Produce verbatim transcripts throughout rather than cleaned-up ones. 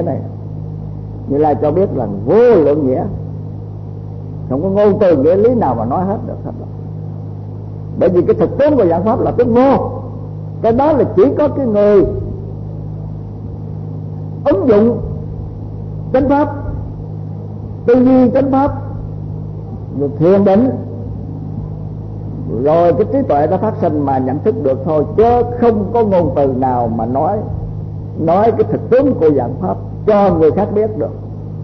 này. Như là cho biết là vô lượng nghĩa, không có ngôn từ nghĩa lý nào mà nói hết được hết rồi. Bởi vì cái thực tướng của dạng pháp là tướng vô, cái đó là chỉ có cái người ứng dụng chánh pháp, tư duy chánh pháp, rồi thiền định, rồi cái trí tuệ nó phát sinh mà nhận thức được thôi, chứ không có ngôn từ nào mà nói nói cái thực tướng của dạng pháp cho người khác biết được.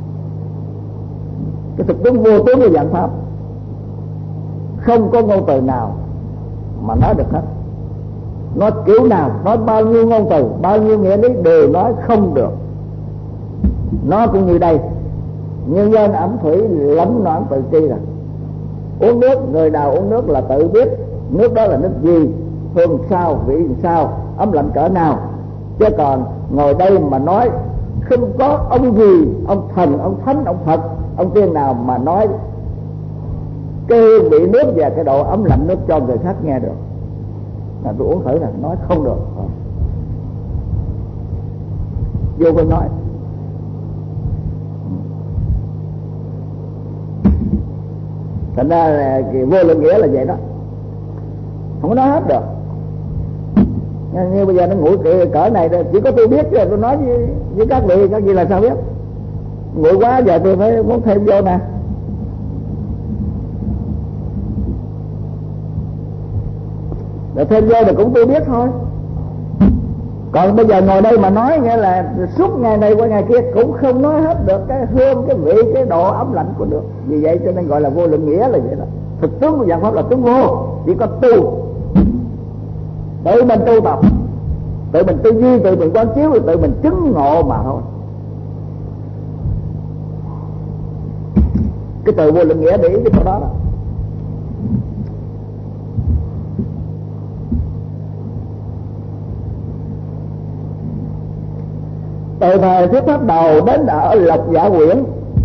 Cái thực tướng vô tướng của dạng pháp không có ngôn từ nào mà nói được hết. Nói kiểu nào, nói bao nhiêu ngôn từ, bao nhiêu nghĩa lý đều nói không được. Nó cũng như đây, nhân dân ẩm thủy lắm noãn tự tri là uống nước, người nào uống nước là tự biết nước đó là nước gì, hương sao, vị sao, ấm lạnh cỡ nào. Chứ còn ngồi đây mà nói không có ông gì, ông thần, ông thánh, ông Phật, ông tiên nào mà nói cái hương vị nước và cái độ ấm lạnh nước cho người khác nghe được. Là tôi uống thử là nói không được, vô bên nói. Thành ra là cái vô lượng nghĩa là vậy đó, không có nói hết được. Như bây giờ nó nguội cỡ này chỉ có tôi biết, chứ tôi nói với, với các vị, các vị là sao biết? Nguội quá giờ tôi phải muốn thêm vô nè. Rồi thêm vô thì cũng tôi biết thôi. Còn bây giờ ngồi đây mà nói nghĩa là suốt ngày này qua ngày kia cũng không nói hết được cái hương, cái vị, cái độ ấm lạnh của nước. Vì vậy cho nên gọi là vô lượng nghĩa là vậy đó. Thực tướng của dạng pháp là tướng vô, chỉ có tu, tự mình tu tập, tự mình tư duy, tự mình quán chiếu, tự mình chứng ngộ mà thôi. Cái từ vô lượng nghĩa để ý cái chỗ đó đó. Từ thời thuyết pháp đầu đến ở Lộc Giả Quyển,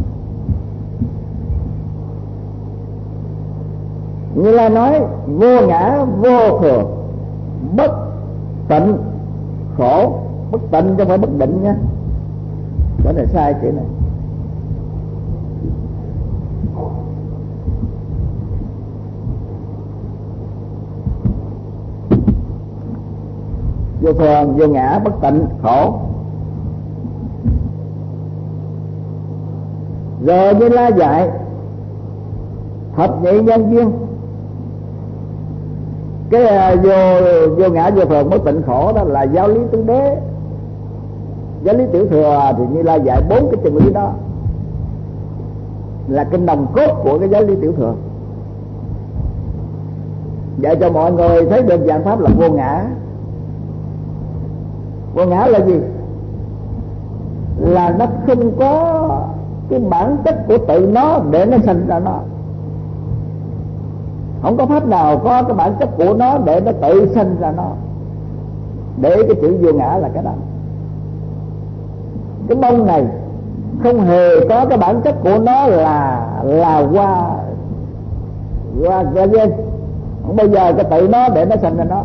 Như là nói vô ngã vô thường, bất tịnh khổ. Bất tịnh chứ không phải bất định nha, cái này sai chữ này. Vô thường, vô ngã, bất tịnh, khổ. Rồi Như La dạy thập nhị nhân duyên. Cái uh, vô vô ngã vô thường bất tịnh khổ đó là giáo lý tứ đế. Giáo lý tiểu thừa thì Như La dạy bốn cái chân lý đó, là cái nòng cốt của cái giáo lý tiểu thừa, dạy cho mọi người thấy được dạng pháp là vô ngã. Vô ngã là gì? Là nó không có cái bản chất của tự nó để nó sinh ra nó. Không có pháp nào có cái bản chất của nó để nó tự sinh ra nó. Để cái chữ vô ngã là cái đó. Cái bông này không hề có cái bản chất của nó là là hoa hoa ra dên. Không bao giờ cái tự nó để nó sinh ra nó.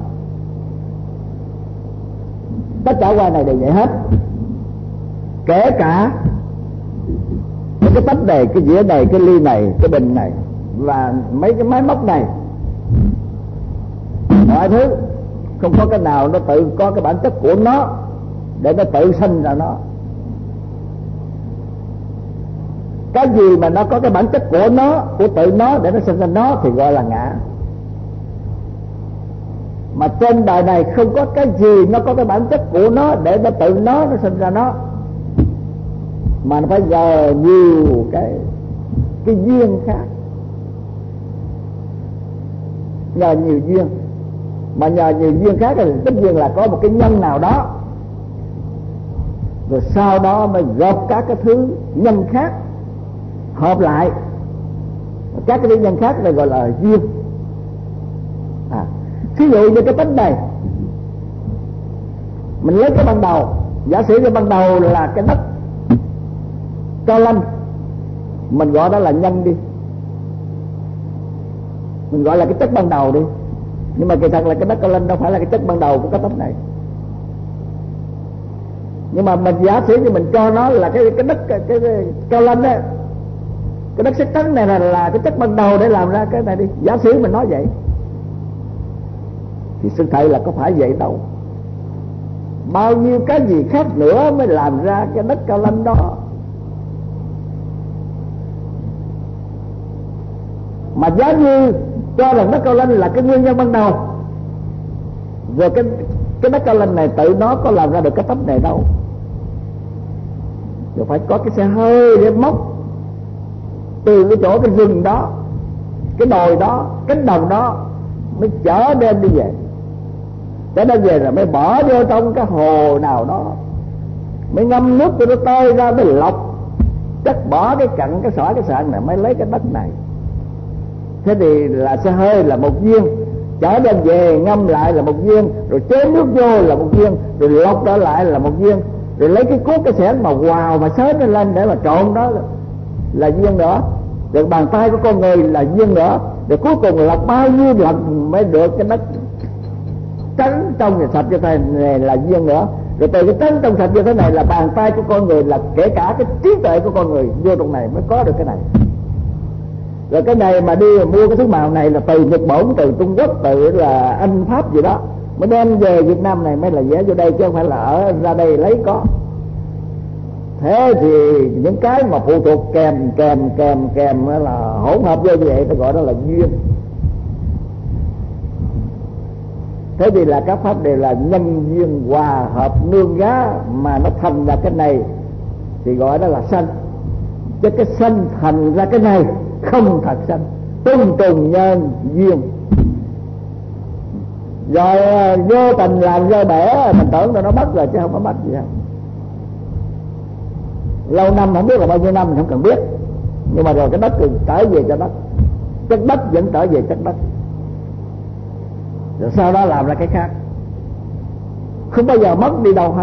Tất cả hoa này đều vậy hết. Kể cả cái tách này, cái dĩa này, cái ly này, cái bình này và mấy cái máy móc này, mọi thứ không có cái nào nó tự có cái bản chất của nó để nó tự sinh ra nó. Cái gì mà nó có cái bản chất của nó, của tự nó để nó sinh ra nó thì gọi là ngã. Mà trên đời này không có cái gì nó có cái bản chất của nó để nó tự nó nó sinh ra nó, mà nó phải nhờ nhiều cái cái duyên khác, nhờ nhiều duyên. Mà nhờ nhiều duyên khác thì tất nhiên là có một cái nhân nào đó, rồi sau đó mới gộp các cái thứ nhân khác hợp lại, các cái thứ nhân khác này gọi là duyên. À, thí dụ như cái tánh này, mình lấy cái ban đầu, giả sử cái ban đầu là cái đất cao lanh, mình gọi đó là nhân đi, mình gọi là cái chất ban đầu đi. Nhưng mà kỳ thật là cái đất cao lanh đâu phải là cái chất ban đầu của cái tấm này. Nhưng mà mình giả sử như mình cho nó là cái cái đất cái, cái, cái cao lanh đó, cái đất sét trắng này là là cái chất ban đầu để làm ra cái này đi, giả sử mình nói vậy thì sự thật là có phải vậy đâu. Bao nhiêu cái gì khác nữa mới làm ra cái đất cao lanh đó. Mà giá như cho rằng đất cao lanh là cái nguyên nhân ban đầu, rồi cái cái đất cao lanh này tự nó có làm ra được cái tấm này đâu. Rồi phải có cái xe hơi để móc từ cái chỗ cái rừng đó, cái đồi đó, cánh đồng đó mới chở đem đi về. Chở đem về rồi mới bỏ vô trong cái hồ nào đó, mới ngâm nước cho nó tơi ra, mới lọc chắc bỏ cái cặn cái sỏi cái sạn này mới lấy cái đất này. Thế thì là xe hơi là một viên, chở đem về ngâm lại là một viên, rồi chế nước vô là một viên, rồi lọc trở lại là một viên, rồi lấy cái cuốc cái xẻng mà quào mà xới nó lên để mà trộn đó là viên nữa, rồi bàn tay của con người là viên nữa, rồi cuối cùng lọc bao nhiêu lần mới được cái đất trắng trong và sạch như thế này là viên nữa, rồi từ cái trắng trong sạch như thế này là bàn tay của con người, là kể cả cái trí tuệ của con người vô trong này mới có được cái này. Rồi cái này mà đi mà mua cái thứ màu này là từ Nhật Bản, từ Trung Quốc, từ là Anh Pháp gì đó mới đem về Việt Nam này mới là vẽ vô đây, chứ không phải là ở ra đây lấy có. Thế thì những cái mà phụ thuộc kèm kèm kèm kèm là hỗn hợp vô như vậy, ta gọi đó là duyên. Thế thì là các pháp đều là nhân duyên hòa hợp nương gá mà nó thành ra cái này thì gọi đó là sanh. Chứ cái sanh thành ra cái này không thật sanh, tung trùng nhân duyên. Rồi vô tình làm rơi bể, mình tưởng là nó mất rồi chứ không có mất gì đâu. Lâu năm không biết là bao nhiêu năm mình không cần biết, nhưng mà rồi cái đất thì trở về cho đất, chất đất vẫn trở về chất đất, rồi sau đó làm ra cái khác, không bao giờ mất đi đâu hết.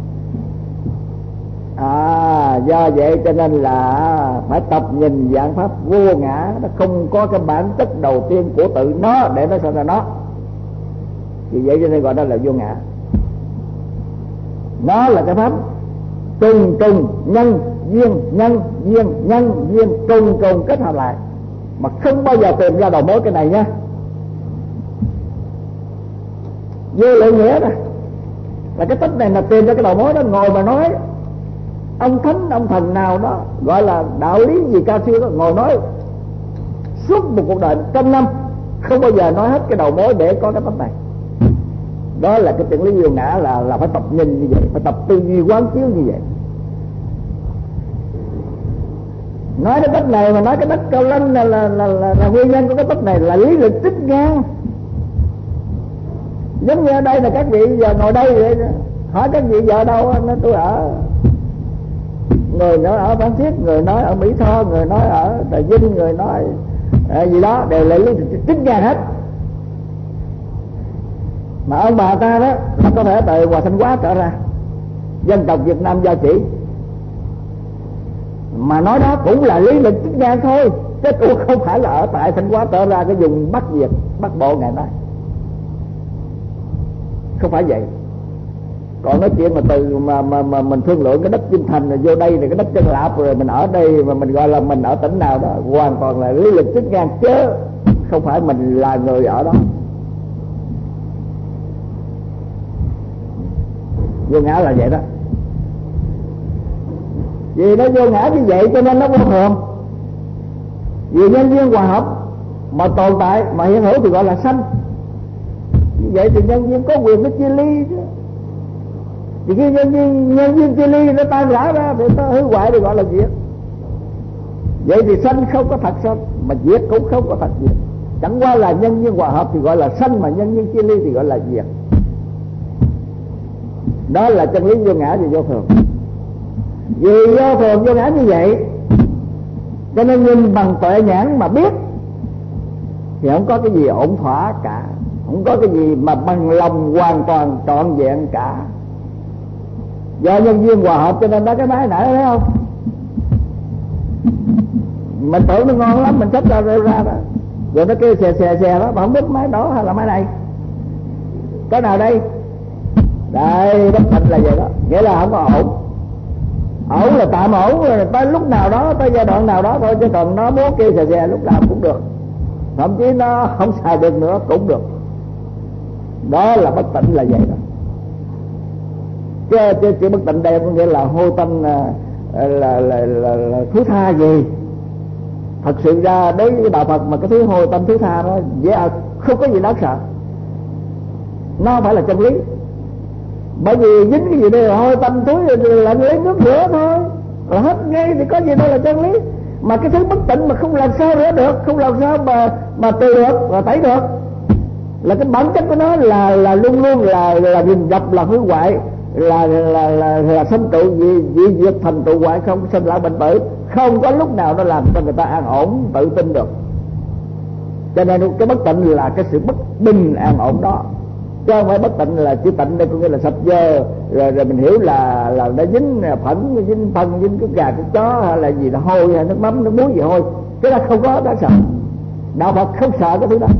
À, do vậy cho nên là phải tập nhìn dạng pháp vô ngã, nó không có cái bản chất đầu tiên của tự nó để nó sinh ra nó. Vì vậy cho nên gọi đó là vô ngã. Nó là cái pháp trùng trùng nhân duyên, nhân duyên, nhân duyên trùng trùng kết hợp lại, mà không bao giờ tìm ra đầu mối cái này nhá. Vô lượng nghĩa này là cái tích này là tìm ra cái đầu mối đó, ngồi mà nói. Ông thánh ông thần nào đó gọi là đạo lý gì cao siêu đó, ngồi nói suốt một cuộc đời trăm năm không bao giờ nói hết cái đầu mối để có cái tích này. Đó là cái chân lý vô ngã, là là phải tập nhìn như vậy, phải tập tư duy quán chiếu như vậy. Nói cái tích này mà nói cái đất cao lanh là là, là, là, là nguyên nhân của cái tích này là lý lịch trích ngang. Giống như ở đây là các vị giờ ngồi đây vậy, hỏi các vị giờ đâu, nói tôi ở, người nói ở Phan Thiết, người nói ở Mỹ Tho, người nói ở Trà Vinh, người nói à, gì đó, đều là lý trích ngang hết. Mà ông bà ta đó là có thể từ Hòa Thanh Hóa trở ra, dân tộc Việt Nam do chỉ, mà nói đó cũng là lý lịch trích ngang thôi, chứ cũng không phải là ở tại Thanh Hóa trở ra cái vùng Bắc Việt, Bắc Bộ ngày nay, không phải vậy. Còn nói chuyện mà từ mà mà, mà mình thương lượng cái đất Vinh Thành rồi vô đây thì cái đất Chân Lạp, rồi mình ở đây mà mình gọi là mình ở tỉnh nào đó, hoàn toàn là lý lịch trích ngang, chứ không phải mình là người ở đó. Vô ngã là vậy đó. Vì nó vô ngã như vậy cho nên nó vô thường. Vì nhân duyên hòa hợp mà tồn tại, mà hiện hữu thì gọi là sanh. Như vậy thì nhân duyên có quyền nó chia ly chứ. Thì khi nhân duyên, nhân duyên chia ly nó tan rã ra thì nó hư hoại thì gọi là diệt. Vậy thì sanh không có thật sanh, mà diệt cũng không có thật diệt. Chẳng qua là nhân duyên hòa hợp thì gọi là sanh, mà nhân duyên chia ly thì gọi là diệt. Đó là chân lý vô ngã và vô thường. Vì vô thường vô ngã như vậy cho nên nhìn bằng tuệ nhãn mà biết thì không có cái gì ổn thỏa cả, không có cái gì mà bằng lòng hoàn toàn trọn vẹn cả. Do nhân duyên hòa hợp cho nên đó, cái máy nãy thấy không, mình tưởng nó ngon lắm, mình xách ra rêu ra đó, rồi nó kêu xè xè xè đó, mà không biết máy đó hay là máy này, cái nào đây. Đây, bất tịnh là vậy đó, nghĩa là không có ổn. Ổn là tạm ổn, tới lúc nào đó, tới giai đoạn nào đó thôi, chứ còn nó muốn kêu xè xè lúc nào cũng được, thậm chí nó không xài được nữa cũng được. Đó là bất tịnh là vậy đó. Chứ, chứ, chứ bất tịnh đây có nghĩa là hôi tanh là, là, là, là, là, là thứ tha gì. Thật sự ra đối với đạo Phật mà cái thứ hôi tanh thứ tha đó dễ à, không có gì đáng sợ. Nó không phải là chân lý. Bởi vì dính cái gì đây là hôi tanh túi là lấy nước rửa thôi là hết ngay, thì có gì đây là chân lý. Mà cái thứ bất tịnh mà không làm sao rửa được, không làm sao mà mà từ được và tẩy được, là cái bản chất của nó là là luôn luôn là là rình rập, là hư hoại, là là là là sanh trụ gì gì diệt thành trụ hoại, không sinh lão bệnh tử, không có lúc nào nó làm cho người ta an ổn tự tin được. Cho nên cái bất tịnh là cái sự bất bình an ổn đó, chứ không phải bất tịnh là chữ tịnh đây có nghĩa là sạch dơ rồi, rồi mình hiểu là là nó dính phẫn, dính phân, dính cái gà cái chó hay là gì là hôi hay nước mắm nước muối gì hôi, cái đó không có đáng sợ. Đạo Phật không sợ cái thứ đó.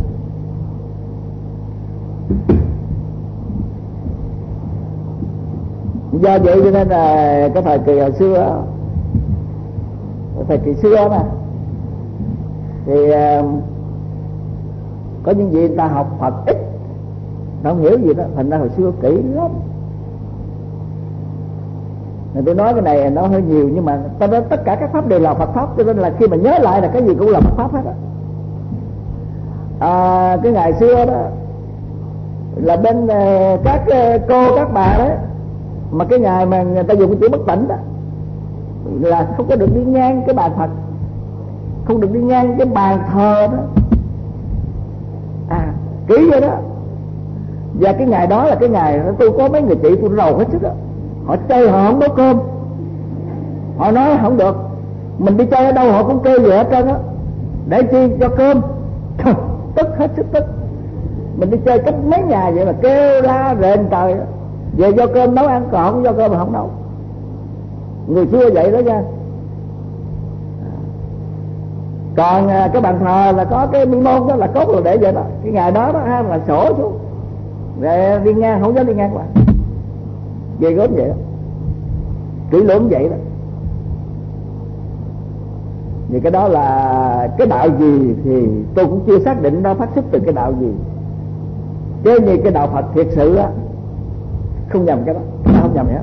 Do vậy cho nên là cái thời kỳ hồi xưa, cái thời kỳ xưa mà thì uh, có những gì người ta học Phật ít, nó không hiểu gì đó, thành ra hồi xưa kỹ lắm. Nên tôi nói cái này nó hơi nhiều, nhưng mà ta nói tất cả các pháp đều là Phật pháp, cho nên là khi mà nhớ lại là cái gì cũng là Phật pháp hết á. À, cái ngày xưa đó là bên uh, các uh, cô các bà đấy, mà cái ngày mà người ta dùng cái chữ bất tịnh đó là không có được đi ngang cái bàn Phật, không được đi ngang cái bàn thờ đó, à kỹ vậy đó. Và cái ngày đó là cái ngày tôi có mấy người chị tôi rầu hết sức đó, họ chơi họ không nấu cơm, họ nói không được, mình đi chơi ở đâu họ cũng kêu vậy hết trơn á, để chi cho cơm. Tức hết sức tức. Mình đi chơi cách mấy nhà vậy mà kêu la rền trời, về do cơm nấu ăn, còn không do cơm mà không nấu. Người xưa vậy đó nha. Còn cái bàn thờ là có cái mi môn đó là cốt là để vậy đó. Cái ngày đó đó ha, là sổ xuống rồi đi ngang không dám đi ngang qua, về gớm vậy đó, kỹ lưỡng vậy đó. Vì cái đó là cái đạo gì thì tôi cũng chưa xác định nó phát xuất từ cái đạo gì, chứ như cái đạo Phật thiệt sự á không nhầm cái đó, nó không nhầm hết.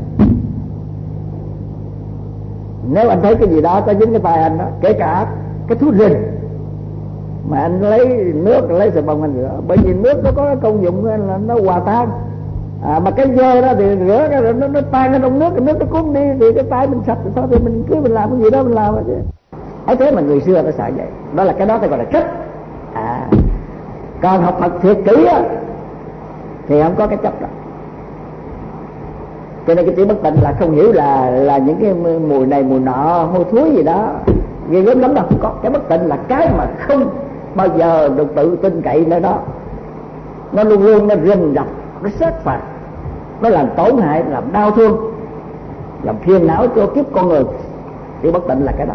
Nếu anh thấy cái gì đó có dính cái tay anh đó, kể cả cái thuốc rình mà anh lấy nước lấy xà bông anh rửa, bởi vì nước nó có công dụng là nó hòa tan. À, mà cái dơ đó thì rửa cái nó, nó tan ở trong nước, cái nước nó cuốn đi thì cái tay mình sạch, thôi thì mình cứ mình làm cái gì đó mình làm chứ. Ấy thế mà người xưa nó sợ vậy, đó là cái đó ta gọi là chấp. À, còn học Phật thiệt kỹ á thì không có cái chấp đó. Cho nên cái chữ bất tịnh là không hiểu là là những cái mùi này mùi nọ hôi thối gì đó ghê gớm lắm đâu, không có. Cái bất tịnh là cái mà không bao giờ được tự tin cậy nơi đó, nó luôn luôn nó rình rập, nó sát phạt, nó làm tổn hại, làm đau thương, làm phiền não cho kiếp con người. Chữ bất tịnh là cái đó.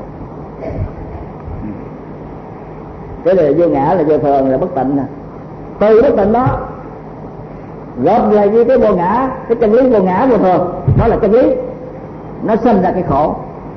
Cái này vô ngã là vô thường là bất tịnh nè. Từ bất tịnh đó gồm là như cái vô ngã, cái chân lý vô ngã vô thường, đó là chân lý. Nó sinh ra cái khổ,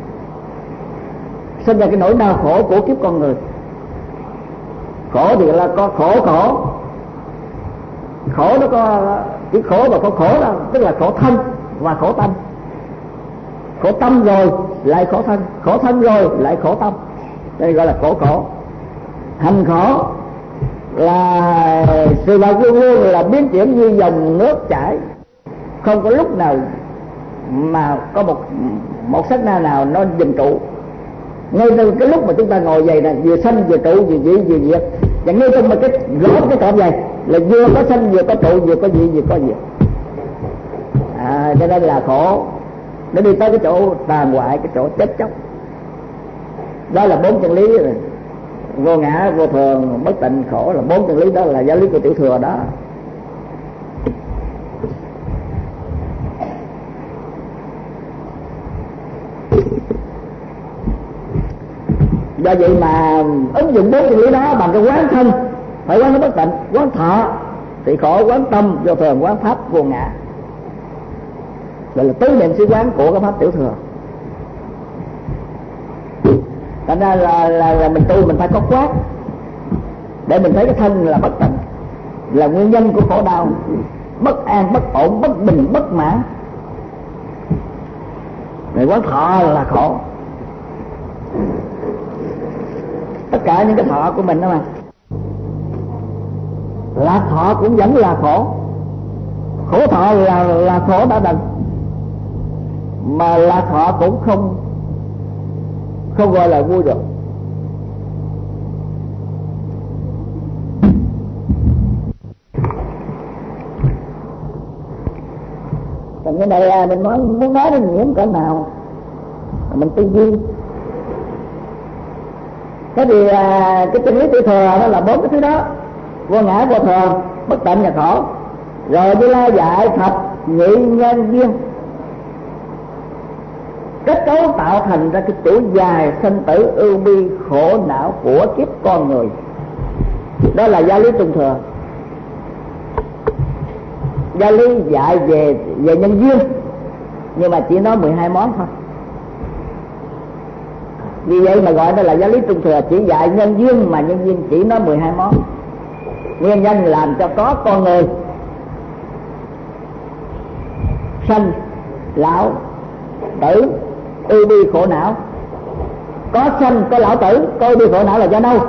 sinh ra cái nỗi đau khổ của kiếp con người. Khổ thì là có khổ khổ, khổ nó có cái khổ và có khổ đó, tức là khổ thân và khổ tâm. Khổ tâm rồi lại khổ thân, khổ thân rồi lại khổ tâm, đây gọi là khổ khổ. Hành khổ là sự vật luôn luôn là biến chuyển như dòng nước chảy, không có lúc nào mà có một một sát na nào nó dừng trụ. Ngay từ cái lúc mà chúng ta ngồi vậy nè, vừa sanh vừa trụ, vừa dị vừa diệt, và ngay trong một cái rõ cái cọng này là vừa có sanh vừa có trụ, vừa có dị vừa có diệt. À, cho nên là khổ nó đi tới cái chỗ tàn hoại, cái chỗ chết chóc. Đó là bốn chân lý rồi. Vô ngã, vô thường, bất tịnh, khổ là bốn chân lý, đó là giáo lý của Tiểu Thừa đó. Do vậy mà ứng dụng bốn chân lý đó bằng cái quán thân, phải quán nó bất tịnh, quán thọ thì khổ, quán tâm vô thường, quán pháp vô ngã. gọi là tứ niệm xứ quán của cái pháp tiểu thừa. Thành ra là, là, là mình tu mình phải có quát để mình thấy cái thân là bất tịnh, là nguyên nhân của khổ đau, bất an, bất ổn, bất bình, bất mãn. Người quán thọ là khổ. Tất cả những cái thọ của mình đó mà, là thọ cũng vẫn là khổ. Khổ thọ là là khổ đã đành, mà là thọ cũng không không gọi là vui được. Còn cái này là mình muốn, muốn nói đến nhiễm cỡ nào mình tư duy. Thế thì à, cái chân lý tiểu thừa đó là bốn cái thứ đó: vô ngã, vô thường, bất tịnh và khổ. Rồi Như Lai dạy thập nhị nhân duyên, kết cấu tạo thành ra cái chuỗi dài sinh tử ưu bi khổ não của kiếp con người. Đó là giáo lý trung thừa. Giáo lý dạy về về nhân duyên, nhưng mà chỉ nói mười hai món thôi. Vì vậy mà gọi đó là giáo lý trung thừa, chỉ dạy nhân duyên mà nhân duyên chỉ nói mười hai món. Nguyên nhân làm cho có con người sanh lão tử ưu bi khổ não. Có sanh, có lão tử, có ưu bi khổ não là do đâu?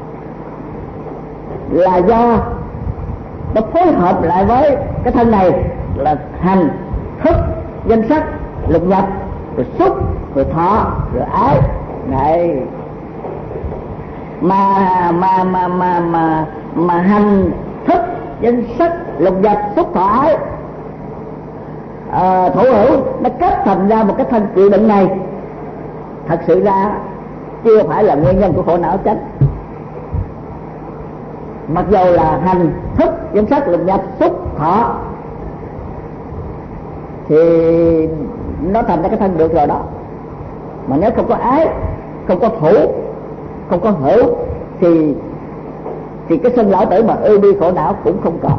Là do nó phối hợp lại với cái thân này là hành, thức, danh sắc, lục nhập, rồi xúc, rồi thọ, rồi ái. Này mà mà mà mà mà mà hành, thức, danh sắc, lục nhập, xúc, thọ, ái à, thủ hữu nó kết thành ra một cái thân chịu đựng này, thật sự ra chưa phải là nguyên nhân của khổ não chánh. Mặc dù là hành, thức, danh sắc, lục nhập, xúc, thọ thì nó thành ra cái thân được rồi đó. Mà nếu không có ái, không có thủ, không có hữu thì thì cái sinh lão tử mà ưu bi khổ não cũng không còn.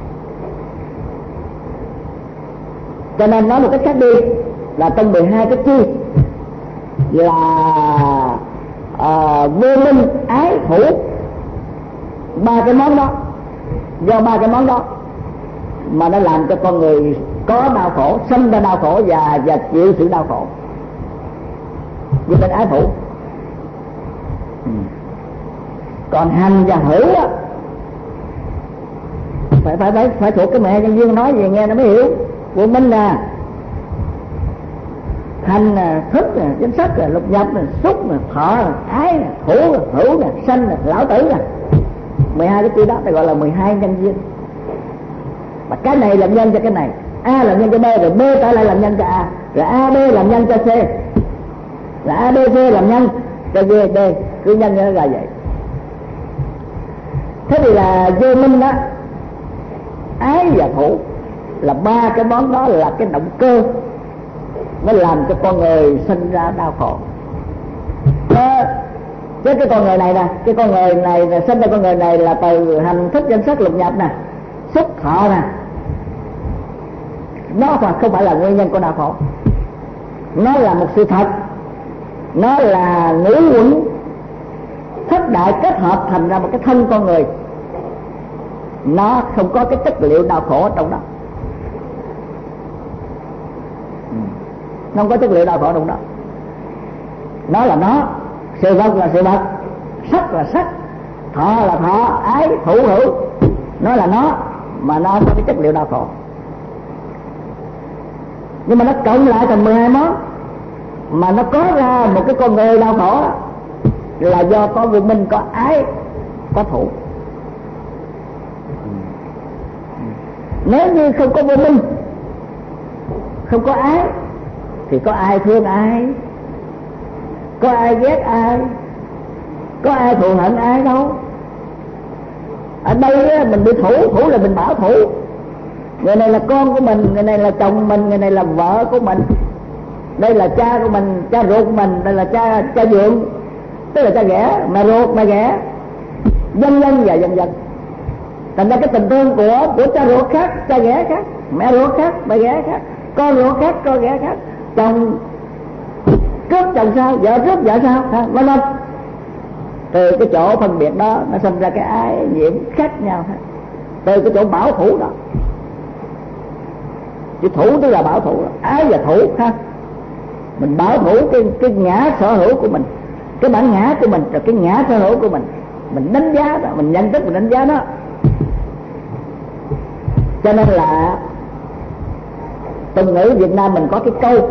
Cho nên nói một cách khác đi là trong mười hai cái chi là à, vô minh, ái, thủ, ba cái món đó, do ba cái món đó mà nó làm cho con người có đau khổ, sinh ra đau khổ và và chịu sự đau khổ. Vô minh, ái, thủ. Ừ. Còn hành và hữu á, phải phải phải phải thuộc cái mẹ nhân viên nói về nghe nó mới hiểu. Vô minh nè, hành nè, thức nè, danh sắc nè, lục nhập nè, xúc nè, thọ nè, ái nè, thủ nè, hữu nè, sanh nè, lão tử nè. Mười hai cái chữ đó ta gọi là mười hai nhân duyên. Mà cái này làm nhân cho cái này, A làm nhân cho B, rồi B trở lại làm nhân cho A, rồi A B làm nhân cho C, rồi A B C làm nhân cho D D, cứ nhân cho nó là vậy. Thế thì là vô minh đó, ái và thủ là ba cái món đó là cái động cơ nó làm cho con người sinh ra đau khổ. Đó, chứ cái con người này nè, cái con người này là sinh ra con người này là từ hành, thức, danh sắc, lục nhập nè, xúc, thọ nè. Nó không phải là nguyên nhân của đau khổ, nó là một sự thật, nó là ngũ uẩn thất đại kết hợp thành ra một cái thân con người. Nó không có cái chất liệu đau khổ ở trong đó, nó không có chất liệu đau khổ trong đó. Nó là nó, sự vật là sự vật, sắc là sắc, thọ là thọ, ái, thủ, hữu, nó là nó, mà nó không có cái chất liệu đau khổ. Nhưng mà nó cộng lại thành mười hai món, mà nó có ra một cái con người đau khổ là do có vô minh, có ái, có thủ. Nếu như không có vô minh, không có ái, thì có ai thương ai, có ai ghét ai, có ai thù hận ai đâu. Ở đây mình bị thủ, thủ là mình bảo thủ. Người này là con của mình, người này là chồng mình, người này là vợ của mình, đây là cha của mình, cha ruột của mình, đây là cha cha dượng, tức là cha ghẻ, mẹ ruột, mẹ ghẻ, vân vân và vân vân. Thành ra cái tình thương của của cha ruột khác, cha ghẻ khác, mẹ ruột khác, mẹ ghẻ khác, con ruột khác, con ghẻ khác, chồng trước chồng sao, vợ trước vợ sao, vân vân. Từ cái chỗ phân biệt đó nó sinh ra cái ái nhiễm khác nhau. Từ cái chỗ bảo thủ đó, chứ thủ tức là bảo thủ đó. Ái và thủ ha, mình bảo thủ cái cái ngã sở hữu của mình, cái bản ngã của mình, rồi cái ngã sở hữu của mình, mình đánh giá đó, mình nhận thức, mình đánh giá đó. Cho nên là tục ngữ Việt Nam mình có cái câu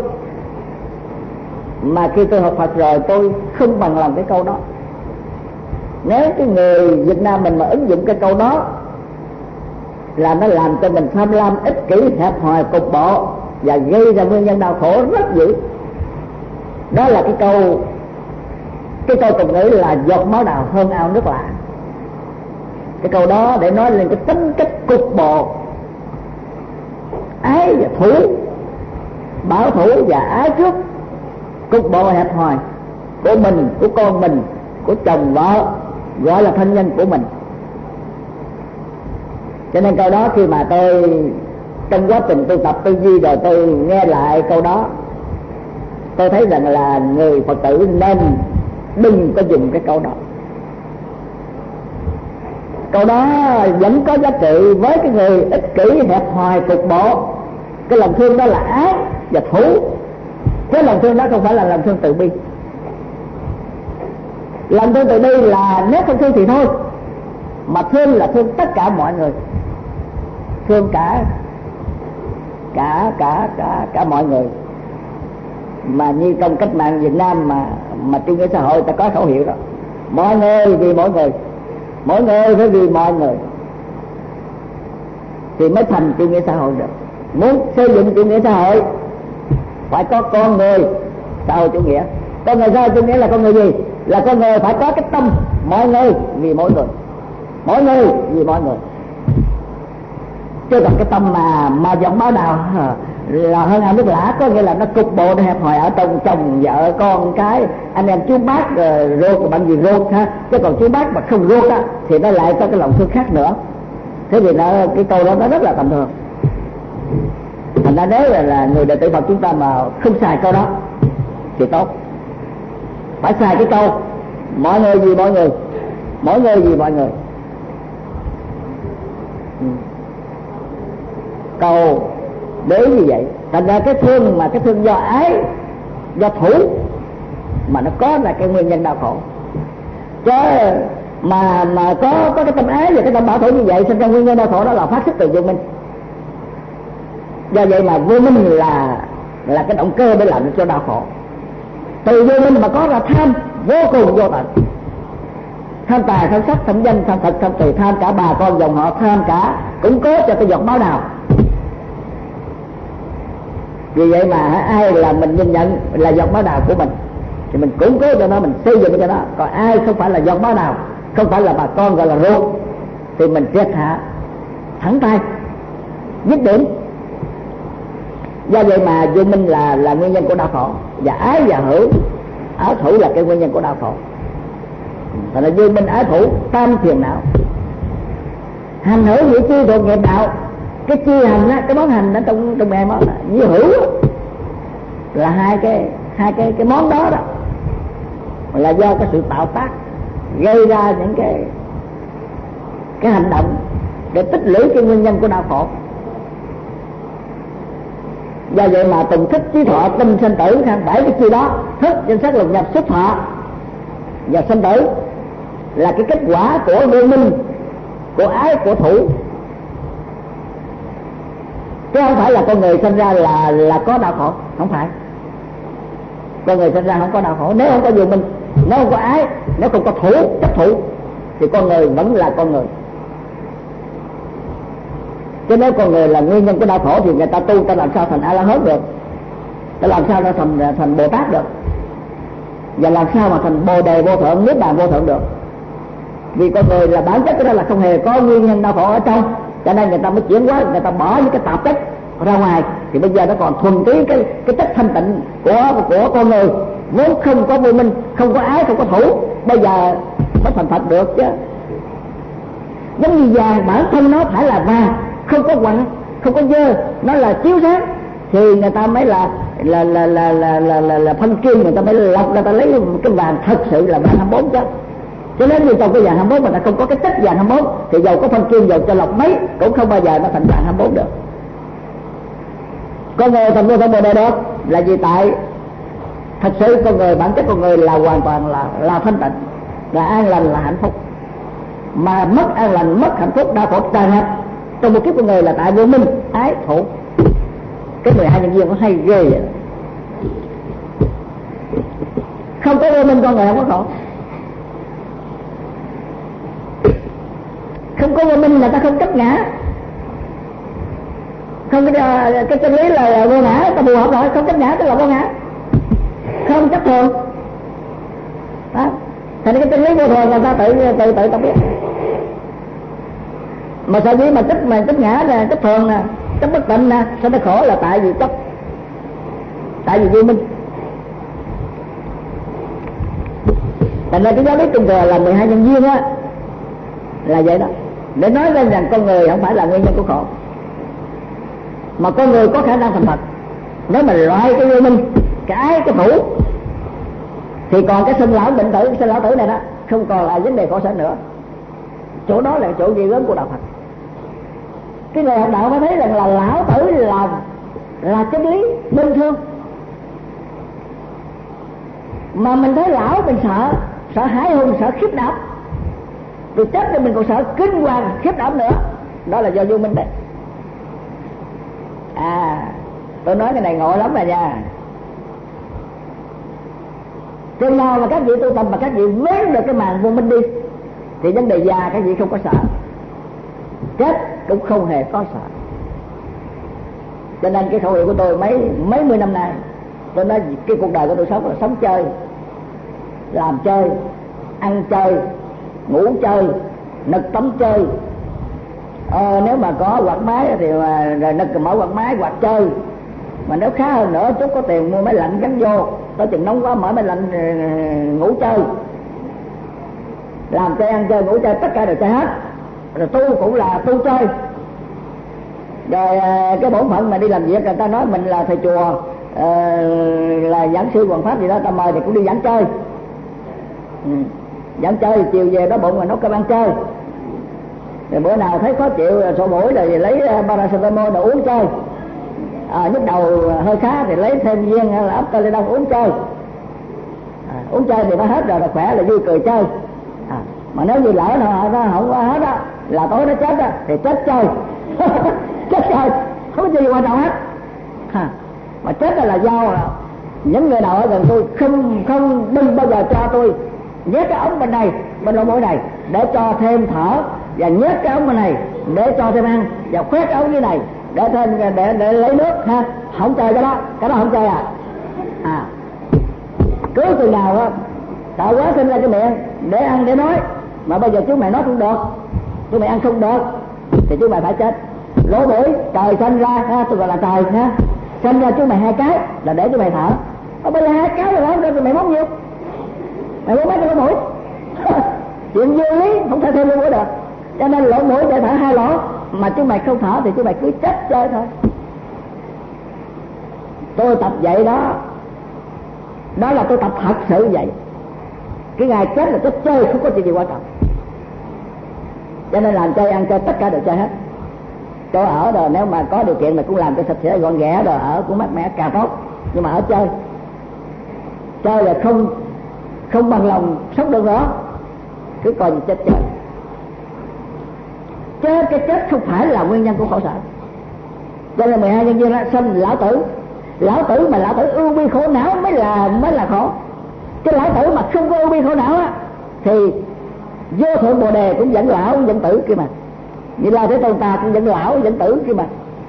mà khi tôi học Phật rồi tôi không bằng lòng cái câu đó. Nếu cái người Việt Nam mình mà ứng dụng cái câu đó là nó làm cho mình tham lam, ích kỷ, hẹp hòi, cục bộ và gây ra nguyên nhân đau khổ rất dữ. Đó là cái câu cái câu tục ngữ là giọt máu đào hơn ao nước lạ. Cái câu đó để nói lên cái tính cách cục bộ, ái và thủ, bảo thủ và ái trước, cục bộ hẹp hòi của mình, của con mình, của chồng vợ, gọi là thân nhân của mình. Cho nên câu đó khi mà tôi trong quá trình tu tập tư duy rồi tôi nghe lại câu đó, tôi thấy rằng là người Phật tử nên đừng có dùng cái câu đó. Câu đó vẫn có giá trị với cái người ích kỷ, hẹp hòi, cục bộ. Cái lòng thương đó là ái và thủ. Cái lòng thương đó không phải là lòng thương từ bi. Lòng thương từ bi là nếu không thương thì thôi, mà thương là thương tất cả mọi người, thương cả cả cả cả cả mọi người. Mà như trong cách mạng Việt Nam mà mà trên cái xã hội ta có khẩu hiệu đó, mọi người vì mọi người, mỗi người phải vì mọi người, thì mới thành chủ nghĩa xã hội được. Muốn xây dựng chủ nghĩa xã hội phải có con người xã hội chủ nghĩa. Con người xã hội chủ nghĩa là con người gì? Là con người phải có cái tâm mọi người vì mỗi người, mỗi người vì mọi người. Chứ còn cái tâm mà mà giọt máu đào là hơn ao nước lã, có nghĩa là nó cục bộ, nó hẹp hòi ở trong chồng vợ con cái anh em chú bác ruột bạn gì ruột ha. Chứ còn chú bác mà không ruột á thì nó lại có cái lòng thương khác nữa. Thế thì nó cái câu đó nó rất là tầm thường. Thành ra nếu là, là người đệ tử Phật chúng ta mà không xài câu đó thì tốt. Phải xài cái câu mọi người vì mọi người, mỗi người vì mọi người. Ừ. Câu để như vậy. Thành ra cái thương mà cái thương do ái, do thủ mà nó có là cái nguyên nhân đau khổ. Chứ mà mà có có cái tâm ái và cái tâm bảo thủ như vậy, sinh ra nguyên nhân đau khổ đó là phát xuất từ vô minh. Do vậy mà vô minh là là cái động cơ để làm cho đau khổ. Từ vô minh mà có ra tham vô cùng vô tận, tham tài, tham sắc, tham danh, tham thực, tham tùy, tham cả bà con dòng họ, tham cả củng cố cho cái giọt máu nào. Vì vậy mà ai là mình nhìn nhận là giọt máu đào của mình thì mình củng cố cho nó, mình xây dựng cho nó. Còn ai không phải là giọt máu đào, không phải là bà con gọi là ruột, thì mình triệt hạ thẳng tay dứt điểm. Do vậy mà vô minh là là nguyên nhân của đau khổ, và ái và hữu ái thủ là cái nguyên nhân của đau khổ. Thành là vô minh, ái thủ, tam phiền não. Hành hữu nghĩa chi thuộc nghiệp đạo. Cái chi hành á, cái món hành ở trong trong ngày món như hữu là hai cái hai cái cái món đó đó là do cái sự tạo tác gây ra những cái cái hành động để tích lũy cái nguyên nhân của đau khổ. Do vậy mà từng thức trí thọ tâm sanh tử, hai bảy cái chi đó, thức danh sắc lục nhập xuất thọ và sanh tử là cái kết quả của vô minh, của ái, của thủ. Chứ không phải là con người sinh ra là là có đau khổ, không phải. Con người sinh ra không có đau khổ. Nếu không có vô minh, nếu không có ái, nếu không có thủ, chấp thủ, thì con người vẫn là con người. Chứ nếu con người là nguyên nhân của đau khổ thì người ta tu, ta làm sao thành A La Hán được, ta làm sao ta thành thành Bồ Tát được, và làm sao mà thành Bồ Đề Vô Thượng, Niết Bàn Vô Thượng được. Vì con người là bản chất của nó là không hề có nguyên nhân đau khổ ở trong, cho nên người ta mới chuyển hóa, người ta bỏ những cái tạp chất ra ngoài, thì bây giờ nó còn thuần túy cái cái chất thanh tịnh của của con người, vốn không có vô minh, không có ái, không có thủ, bây giờ nó thành thật được chứ. Giống như vàng bản thân nó phải là vàng, không có quặng, không có dơ, nó là chiếu sáng, thì người ta mới là là là là là là, là, là phân kim, người ta mới lọc, người ta lấy cái vàng thật sự là vàng hai mươi bốn chứ. Cho nên như trong cái vàng hai mươi bốn mà ta không có cái chất vàng hai mươi bốn thì dầu có phân kim, dầu cho lọc mấy cũng không bao giờ nó thành vàng hai mươi bốn được. Con người thành vô thượng bồ đề đó là vì tại thật sự con người, bản chất con người là hoàn toàn là là thanh tịnh, là an lành, là hạnh phúc. Mà mất an lành, mất hạnh phúc, đau khổ tràn ngập trong một kiếp con người là tại vô minh, ái, thủ. Cái mười hai nhân duyên nó hay ghê vậy. Không có vô minh con người không có khổ. Không có vô minh là ta không chấp ngã. Không cái cái chân lý là, là vô ngã, ta bù hợp lại, không chấp ngã tức là vô ngã. Không chấp thường. Đó. Thành cái chân lý vô thường là ta tự tự tự ta biết. Mà sao dĩ mà chấp mà chấp ngã nè, chấp thường nè, chấp bất tịnh nè, sao nó khổ là tại vì chấp, tại vì vô minh. Thành ra cái giáo lý trung thừa là mười hai nhân duyên á, là vậy đó, để nói lên rằng con người không phải là nguyên nhân của khổ, mà con người có khả năng thành Phật. Nếu mà loại cái vô minh, cái ái, cái thủ, thì còn cái sinh lão bệnh tử, cái sinh lão tử này đó không còn là vấn đề khổ sở nữa. Chỗ đó là chỗ ghi gớm của đạo Phật. Cái người học đạo mới thấy rằng là lão tử là là chân lý bình thường. Mà mình thấy lão mình sợ, sợ hãi hùng, sợ khiếp đảm. Rồi chết thì mình còn sợ kinh hoàng khiếp đảm nữa. Đó là do vô minh đấy. À, tôi nói cái này ngộ lắm rồi nha. Chừng nào mà các vị tu tập mà các vị vén được cái màn vô minh đi thì vấn đề già các vị không có sợ, chết cũng không hề có sợ. Cho nên cái khẩu hiệu của tôi mấy mấy mươi năm nay, tôi nói cái cuộc đời của tôi sống là sống chơi, làm chơi, ăn chơi, ngủ chơi, nực tắm chơi. Ờ, nếu mà có quạt máy thì mà rồi nực mở quạt máy quạt chơi. Mà nếu khá hơn nữa chút có tiền mua máy lạnh gắn vô, tới chừng nóng quá mở máy lạnh ngủ chơi. Làm chơi, ăn chơi, ngủ chơi, tất cả đều chơi hết. Rồi tu cũng là tu chơi. Rồi cái bổn phận mà đi làm việc người ta nói mình là thầy chùa, uh, là giảng sư hoàng pháp gì đó, ta mời thì cũng đi giảng chơi. Ừ. Giảng chơi chiều về đó bụng mà nấu cơm ăn chơi. Rồi bữa nào thấy khó chịu sổ mũi rồi lấy paracetamol để uống chơi. À, nhức đầu hơi khá thì lấy thêm viên hay là ấp tơ lên đông uống chơi. À, uống chơi thì nó hết rồi là khỏe, là vui cười chơi. À, mà nếu như lỡ nó, nó không có hết á, là tối nó chết á, thì chết chơi. Chết chơi, không có gì quan trọng hết. À, mà chết là, là do những người nào ở gần tôi không không đừng bao giờ cho tôi nhét cái ống bên này, bên lỗ mũi này để cho thêm thở, và nhét cái ống bên này để cho thêm ăn, và khoét cái ống dưới này để thêm để, để lấy nước ha. Không chơi cái đó, cái đó không chơi à. À, cứ từ nào á tạo quá sinh ra cái miệng để ăn để nói, mà bây giờ chú mày nói không được, chú mày ăn không được thì chú mày phải chết. Lỗ mũi trời sinh ra ha, tôi gọi là trời ha, sinh ra chú mày hai cái là để chú mày thở. Ở bây giờ hai cái rồi đó, tụi mày móc nhiêu? Mày muốn mấy cái lỗ mũi? Chuyện vô lý, không thể thêm lỗ mũi được. Cho nên lỗ mũi để thở hai lỗ, mà chú mày không thở thì chú mày cứ chết chơi thôi. Tôi tập vậy đó, đó là tôi tập thật sự vậy. Cái ngày chết là chết chơi, không có chuyện gì quan trọng. Cho nên làm chơi, ăn chơi, tất cả đều chơi hết. Chỗ ở rồi nếu mà có điều kiện mà cũng làm cho sạch sẽ gọn ghẽ, rồi ở cũng mát mẻ càng tốt. Nhưng mà ở chơi, chơi là không không bằng lòng sống được nữa, cứ coi như chết chơi. Chết cái chết không phải là nguyên nhân của khổ sở. Cho nên mười hai nhân duyên sanh lão tử. Lão tử mà lão tử ưu bi khổ não mới là mới là khổ. Cái lão tử mà không có ưu bi khổ não á thì vô thượng bồ đề cũng dẫn lão dẫn tử kia mà. Như Lai Thế Tôn ta cũng dẫn lão dẫn tử kia mà.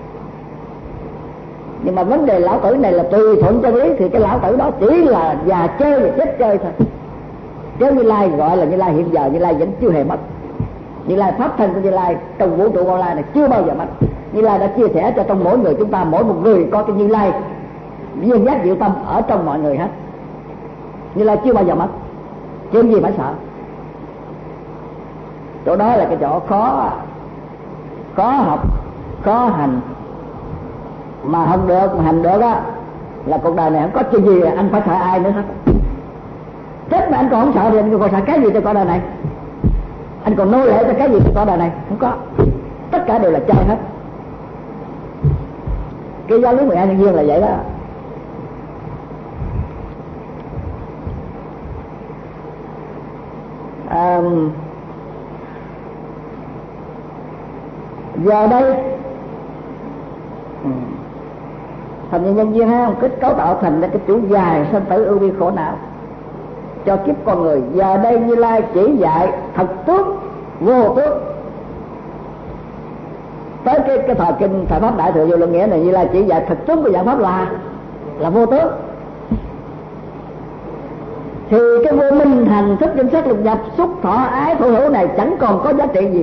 Nhưng mà vấn đề lão tử này là tùy thuận chân lý, thì cái lão tử đó chỉ là già chơi và chết chơi thôi. Chứ Như Lai gọi là Như Lai hiện giờ, Như Lai vẫn chưa hề mất. Như Lai pháp thân của Như Lai trong vũ trụ Bao La này chưa bao giờ mất. Như Lai đã chia sẻ cho trong mỗi người chúng ta, mỗi một người có cái Như Lai viên giác diệu tâm ở trong mọi người hết. Như Lai chưa bao giờ mất, chứ gì phải sợ. Chỗ đó là cái chỗ khó khó học, khó hành, mà không được, mà hành được á, là cuộc đời này không có chuyện gì anh phải sợ ai nữa hết. Chết mà anh còn không sợ thì anh còn sợ cái gì trên cõi đời này? Anh còn nô lệ cho cái gì trên cõi đời này? Không có. Tất cả đều là chơi hết. Cái giáo lý mười hai nhân duyên là vậy đó. À, giờ đây thành nhân nhân duyên ha, cái cấu tạo thành là cái chuỗi dài sanh tử ưu bi khổ não cho kiếp con người. Giờ đây Như Lai chỉ dạy thật tướng vô tướng. Tới cái cái thời kinh thời pháp đại thừa vô lượng nghĩa này, Như Lai chỉ dạy thật tướng của dạng pháp là là vô tướng. Thì cái vô minh hành thức danh sắc lục nhập xúc thọ ái thổ hữu này chẳng còn có giá trị gì.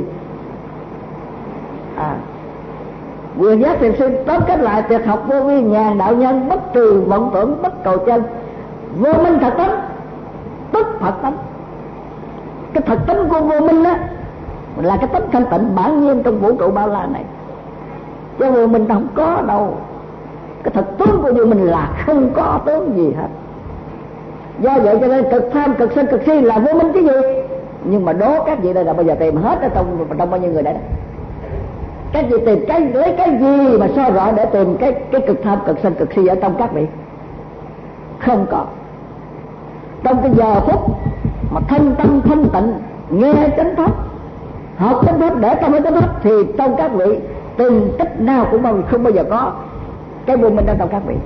À, quyền giác thiền sư tóm kết lại: tuyệt học vô vi nhàn đạo nhân, bất trừ vọng tưởng, bất cầu chân, vô minh thật tánh tức Phật tánh. Cái thật tánh của vô minh á là cái tánh thanh tịnh bản nhiên trong vũ trụ bao la này, chứ vô minh không có đâu. Cái thật tướng của vô minh là không có tướng gì hết. Do vậy cho nên cực tham, cực sân, cực si là vô minh chứ gì. Nhưng mà đố các vị đây là bây giờ tìm hết ở trong trong bao nhiêu người đây đó. Các vị tìm cái lấy cái gì mà soi rõ để tìm cái cái cực tham, cực sân, cực si ở trong các vị? Không có. Trong cái giờ phút mà thanh tâm thanh tịnh nghe chánh pháp, học chánh pháp để tâm ở chánh pháp, thì trong các vị tìm cách nào cũng không bao giờ có cái vô minh ở trong các vị.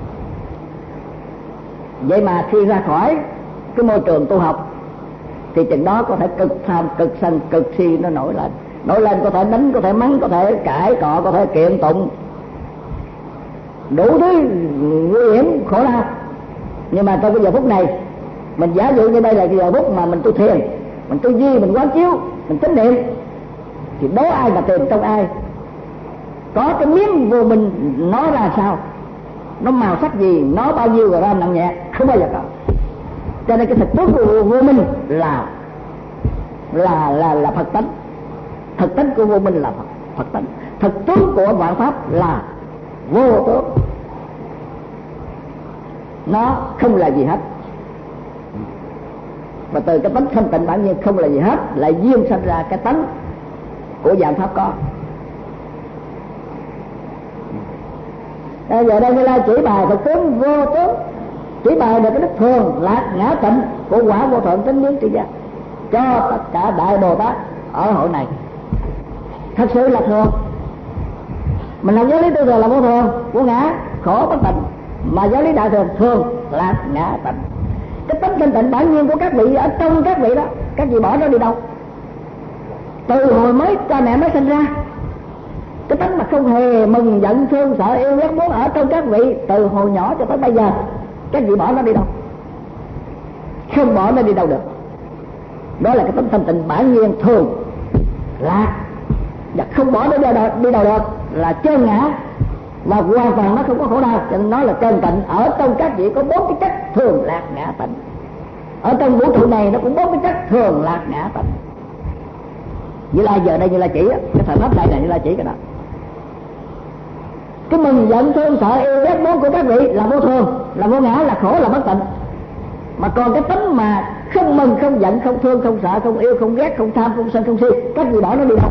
Vậy mà khi ra khỏi cái môi trường tu học thì chừng đó có thể cực tham, cực sân, cực si nó nổi lên. Nổi lên có thể đánh, có thể mắng, có thể cãi cọ, có thể kiện tụng, đủ thứ nguy hiểm khổ đau. Nhưng mà trong cái giờ phút này, mình giả dụ như đây là cái giờ phút mà mình tu thiền, mình tu duy, mình quán chiếu, mình tín niệm, thì đố ai mà tìm trong ai có cái miếng vô minh nó ra sao, nó màu sắc gì, nó bao nhiêu gram nặng nhẹ, không bao giờ có. Cho nên cái thực tướng của vô minh là là là là Phật tánh. Thực tánh của vô minh là Phật, Phật tánh. Thực tướng của vạn pháp là vô tướng. Nó không là gì hết. Và từ cái tánh thanh tịnh bản nhiên không là gì hết lại duyên sanh ra cái tánh của vạn pháp có. Bây giờ đây Như Lai chỉ bài thực tướng vô tướng, chỉ bài được cái đức thường lạc ngã tịnh của quả vô thượng chánh biến tri giác cho tất cả đại Bồ Tát ở hội này. Thật sự là thường. Mình học giáo lý tư thường là vô thường, vô ngã, khổ bất tịnh. Mà giáo lý đại thường thường lạc ngã tịnh. Cái tánh thanh tịnh bản nhiên của các vị ở trong các vị đó, các vị bỏ nó đi đâu? Từ hồi mới cha mẹ mới sinh ra, cái tánh mà không hề mừng giận thương sợ yêu ghét muốn ở trong các vị từ hồi nhỏ cho tới bây giờ, các vị bỏ nó đi đâu? Không bỏ nó đi đâu được. Đó là cái tánh thanh tịnh bản nhiên thường lạc, và không bỏ nó đi đâu, đi đâu được, là chân ngã và hoàn toàn nó không có khổ đau. Cho nên nó là chân tịnh. Ở trong các vị có bốn cái chất thường lạc ngã tịnh. Ở trong vũ trụ này nó cũng bốn cái chất thường lạc ngã tịnh. Như Lai giờ đây Như Lai chỉ cái thời pháp này là Như Lai chỉ cái đó. Cái mừng giận thương sợ yêu ghét muốn của các vị là vô thường, là vô ngã, là khổ, là bất tịnh. Mà còn cái tính mà không mừng, không giận, không thương, không sợ, không yêu, không ghét, không tham, không sân, không si, các vị bỏ nó đi đâu?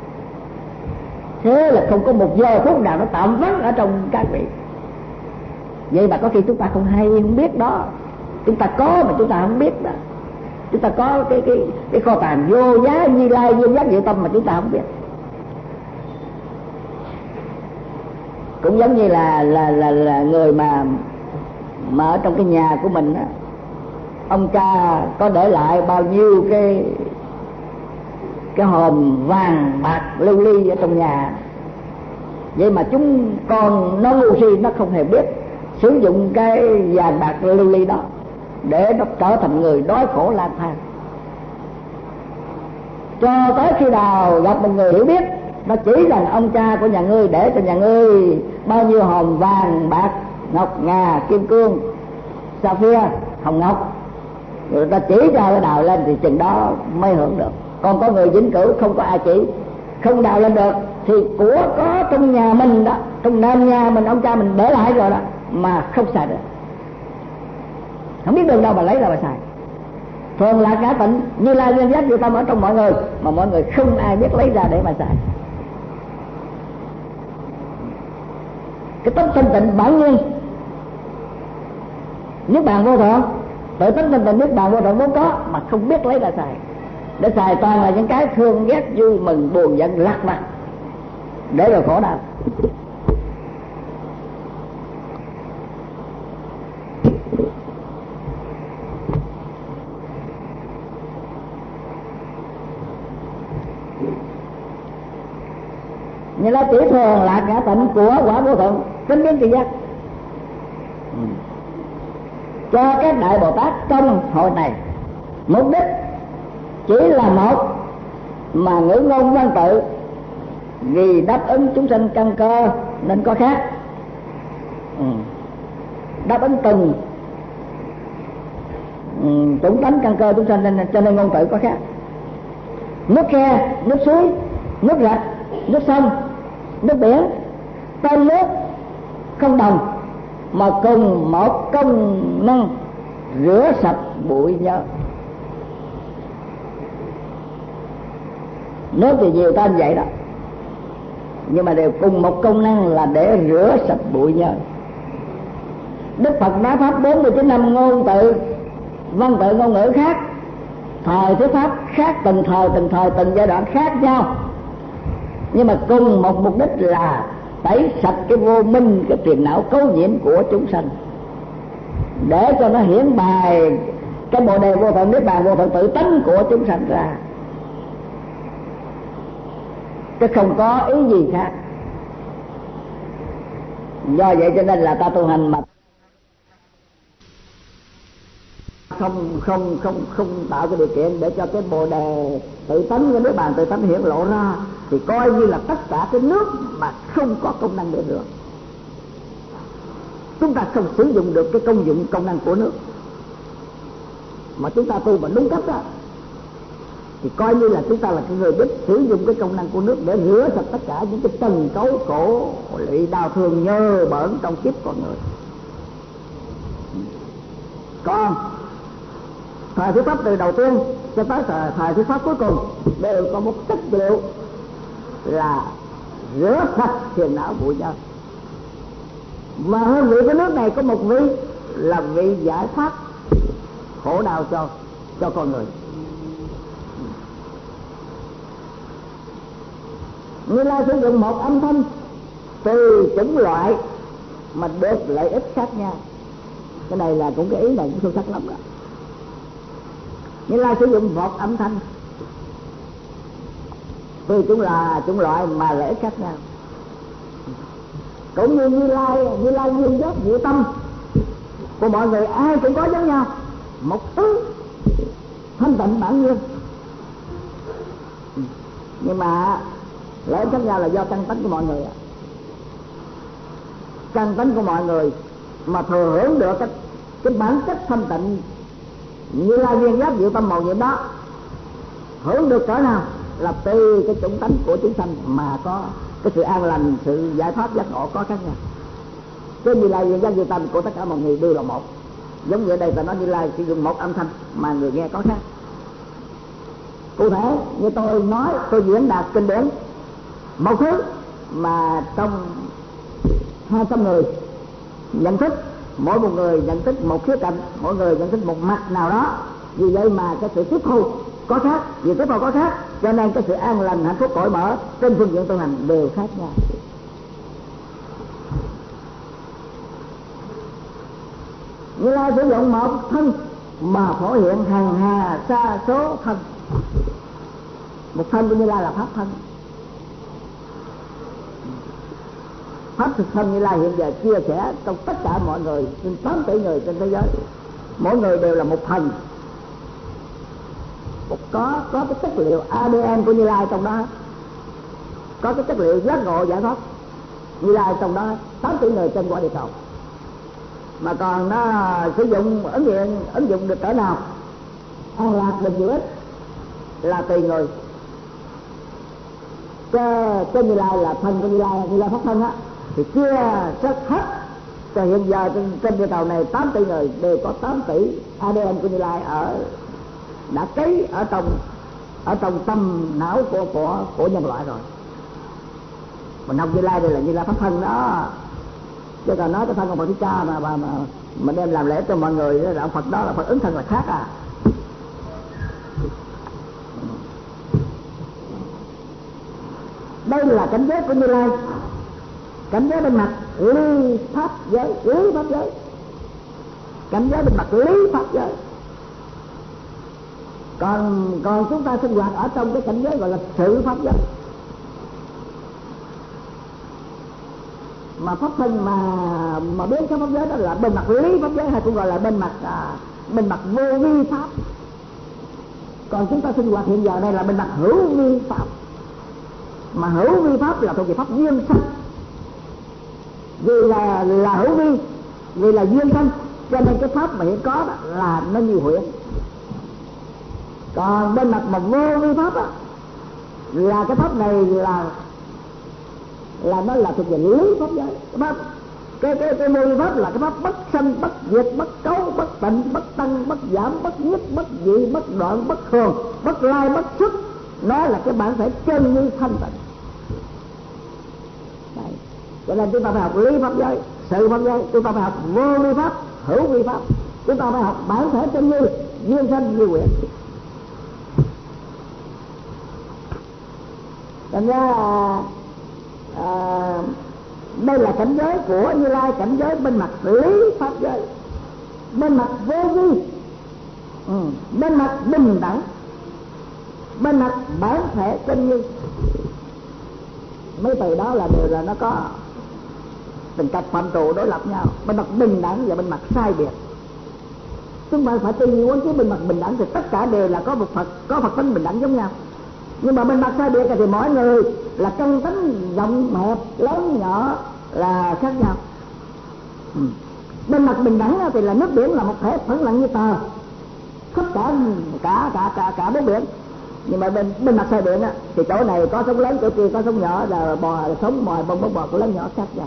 Thế là không có một giờ phút nào nó tạm vắng ở trong các vị. Vậy mà có khi chúng ta không hay, không biết đó. Chúng ta có mà chúng ta không biết đó. Chúng ta có cái cái cái kho tàng vô giá Như Lai vô giác diệu tâm mà chúng ta không biết. Cũng giống như là là là, là người mà mà ở trong cái nhà của mình đó, ông cha có để lại bao nhiêu cái cái hòm vàng bạc lưu ly ở trong nhà. Vậy mà chúng con nó ngu si, nó không hề biết sử dụng cái vàng bạc lưu ly đó để nó trở thành người đói khổ lang thang. Cho tới khi nào gặp một người hiểu biết, nó chỉ rằng ông cha của nhà ngươi để cho nhà ngươi bao nhiêu hòm vàng bạc, ngọc ngà, kim cương, sapphire, hồng ngọc, người ta chỉ ra cái đào lên thì chừng đó mới hưởng được. Còn có người vĩnh cửu không có ai chỉ, không đào lên được, thì của có trong nhà mình đó trong nền nhà mình, ông cha mình để lại rồi đó, mà không xài được, không biết đường đâu mà lấy ra mà xài. Thường lạc ngã tịnh Như Lai Nguyên Giác Diệu Tâm ở trong mọi người, mà mọi người không ai biết lấy ra để mà xài. Cái tánh thanh tịnh bản nhiên niết bàn vô thượng, tự tánh thanh tịnh niết bàn vô thượng vốn có, mà không biết lấy ra xài. Để xài toàn là những cái thương ghét vui mừng buồn giận lạc mặt, để rồi khổ đau. Như là chỉ thường lạc ngã tịnh của quả vô thượng chánh biến tri giác, cho các đại Bồ Tát trong hội này. Mục đích chỉ là một, mà ngữ ngôn văn tự vì đáp ứng chúng sanh căn cơ nên có khác. ừ. Đáp ứng từng ừ, chủng tánh căn cơ chúng sanh nên cho nên ngôn tự có khác. Nước khe, nước suối, nước rạch, nước sông, nước biển, tên nước không đồng, mà cùng một công năng rửa sạch bụi nhơ. Nước thì nhiều tên vậy đó, nhưng mà đều cùng một công năng là để rửa sạch bụi nhơ. Đức Phật nói pháp bốn mươi chín năm ngôn tự, văn tự ngôn ngữ khác, thời thuyết pháp khác, từng thời từng thời từng giai đoạn khác nhau, nhưng mà cùng một mục đích là tẩy sạch cái vô minh, cái phiền não cấu nhiễm của chúng sanh, để cho nó hiển bày cái bồ đề vô thượng niết bàn vô thượng tự tánh của chúng sanh ra, chứ không có ý gì khác. Do vậy cho nên là ta tu hành mà không không không không tạo cái điều kiện để cho cái bồ đề tự tánh, cái niết bàn tự tánh hiển lộ ra, thì coi như là tất cả cái nước mà không có công năng để rửa. Chúng ta không sử dụng được cái công dụng công năng của nước, mà chúng ta tu mà đúng cách đó, thì coi như là chúng ta là cái người biết sử dụng cái công năng của nước để rửa sạch tất cả những cái tầng cấu khổ lụy đau thương nhơ bẩn trong kiếp con người. Còn thời thuyết pháp từ đầu tiên cho tới thời, thời thuyết pháp cuối cùng đều có một chất liệu là rửa sạch phiền não bụi nhơ. Mà hơn vị cái nước này có một vị là vị giải thoát khổ đau cho cho con người. Như Lai sử dụng một âm thanh từ chủng loại mà được lợi ích khác nhau. Cái này là cũng cái ý này cũng sâu sắc lắm đó. Như Lai sử dụng một âm thanh từ chủng là chủng loại mà lợi ích khác nhau. Cũng như Như Lai, Như Lai Nguyên Giác Diệu Tâm của mọi người ai cũng có giống nhau, một thứ thanh tịnh bản nhiên, nhưng mà lợi ích khác nhau là do căn tánh của mọi người. Căn tánh của mọi người mà thừa hưởng được cái, cái bản chất thanh tịnh Như Lai Nguyên Giác Diệu Tâm màu nhiệm đó, hưởng được cỡ nào là từ cái chủng tánh của chúng sanh mà có cái sự an lành, sự giải thoát giác ngộ có khác nhau. Cái Như Lai Nguyên Giác Diệu Tâm của tất cả mọi người đều là một. Giống như ở đây ta nói Như Lai sử dụng một âm thanh mà người nghe có khác. Cụ thể như tôi nói, tôi diễn đạt kinh điển một thứ mà trong hai trăm người nhận thức, mỗi một người nhận thức một khía cạnh, mỗi người nhận thức một mặt nào đó, vì vậy mà cái sự tiếp thu có khác, vì tiếp thu có khác cho nên cái sự an lành hạnh phúc cởi mở trên phương diện tu hành đều khác nhau. Như Lai sử dụng một thân mà phổ hiện hằng hà sa số thân. Một thân của Như Lai là pháp thân. Pháp thực thân Như Lai hiện giờ chia sẻ trong tất cả mọi người, trên tám tỷ người trên thế giới, mỗi người đều là một thần, một có có cái chất liệu a đê en của Như Lai trong đó, có cái chất liệu giác ngộ giải thoát Như Lai trong đó, tám tỷ người trên quả địa cầu. Mà còn nó sử dụng ứng dụng ứng dụng được cỡ nào, an lạc được nhiều ít là tùy người. Cái, cái Như Lai là thân của Như Lai, Như Lai pháp thân á, thì chia rất hết. Rồi hiện giờ trên, trên địa cầu này tám tỷ người, đều có tám tỷ a đê en của Như Lai ở đã cấy ở trong ở trong tâm não của của của nhân loại rồi. Mình học Như Lai đây là Như Lai pháp thân đó, chứ còn nói cái thân của Phật Thích Ca mà mà mà, mà đem làm lễ cho mọi người đó là Phật, đó là Phật ứng thân là khác à. Đây là cảnh giới của Như Lai, cảnh giới bên mặt ly pháp giới, lý pháp giới, cảnh giới bên mặt lý pháp giới. Còn còn chúng ta sinh hoạt ở trong cái cảnh giới gọi là sự pháp giới. Mà pháp thân mà mà biến cái pháp giới đó là bên mặt lý pháp giới, hay cũng gọi là bên mặt à, bên mặt vô vi pháp. Còn chúng ta sinh hoạt hiện giờ đây là bên mặt hữu vi pháp. Mà hữu vi pháp là thuộc về pháp duyên sanh, vì là là hữu vi, vì là duyên sanh, cho nên cái pháp mà hiện có đó là nó như huyễn. Còn bên mặt mà vô vi pháp đó, là cái pháp này là là nó là thuộc về lý pháp giới. Cái cái cái, cái vô vi pháp là cái pháp bất sanh, bất diệt, bất cấu, bất tịnh, bất tăng, bất giảm, bất nhất, bất dị, bất đoạn, bất thường, bất lai, bất xuất. Nó là cái bản thể chân như thanh tịnh. Đấy. Cho nên chúng ta phải học lý pháp giới, sự pháp giới, chúng ta phải học vô vi pháp, hữu vi pháp, chúng ta phải học bản thể chân như, duyên sanh như nguyện. Thành ra à, đây là cảnh giới của Như Lai, cảnh giới bên mặt lý pháp giới, bên mặt vô vi, ừ, bên mặt bình đẳng, bên mặt bản thể chân như. Mấy từ đó là đều là nó có tình cách phạm trù đối lập nhau. Bên mặt bình đẳng và bên mặt sai biệt. Chúng ta phải tư duy quán chiếu bên mặt bình đẳng thì tất cả đều là có một Phật, có Phật tánh bình đẳng giống nhau. Nhưng mà bên mặt sai biệt thì mỗi người là căn tánh rộng hẹp, lớn nhỏ là khác nhau. Ừ. Bên mặt bình đẳng thì là nước biển là một thể phẳng lặng như tờ, khắp cả cả cả cả cả bốn biển. Nhưng mà bên bên mặt sai biệt á, thì chỗ này có sóng lớn, chỗ kia có sóng nhỏ, là bò là sống mồi bông bông bò của lớn nhỏ khác nhau.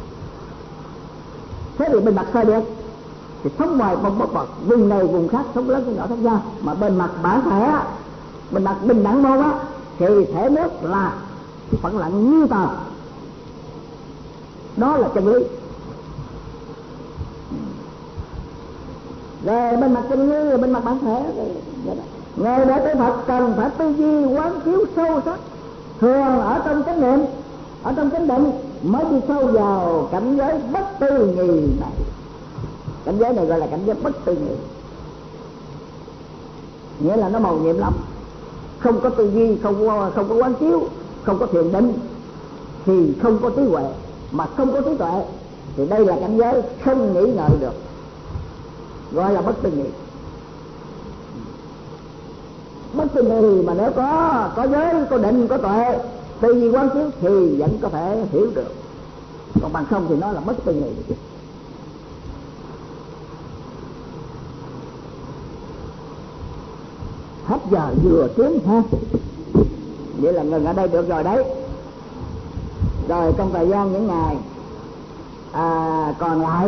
Thế thì bên mặt sai biệt thì sống mồi bông bông bò, vùng này vùng khác, sống lớn sống nhỏ khác nhau. Mà bên mặt bản thể á, bên mặt bình đẳng môn á, thì thể nước là phẳng lặng như tờ. Đó là chân lý. Rồi bên mặt chân lý, bên mặt bản thể, người để tới Phật cần phải tư duy quán chiếu sâu sắc. Thường ở trong chánh niệm, ở trong chánh định mới đi sâu vào cảnh giới bất tư nghì này. Cảnh giới này gọi là cảnh giới bất tư nghì, nghĩa là nó màu nhiệm lắm. Không có tư duy, không có, không có quán chiếu, không có thiền định thì không có trí huệ. Mà không có trí tuệ thì đây là cảnh giới không nghĩ ngợi được, gọi là bất tư nghì. Bất tư nghì mà nếu có có giới, có định, có tuệ, tư duy quán chiếu thì vẫn có thể hiểu được. Còn bằng không thì nó là bất tư nghì. Hết giờ vừa tiếng ha, vậy là ngừng ở đây được rồi đấy. Rồi trong thời gian những ngày à, còn lại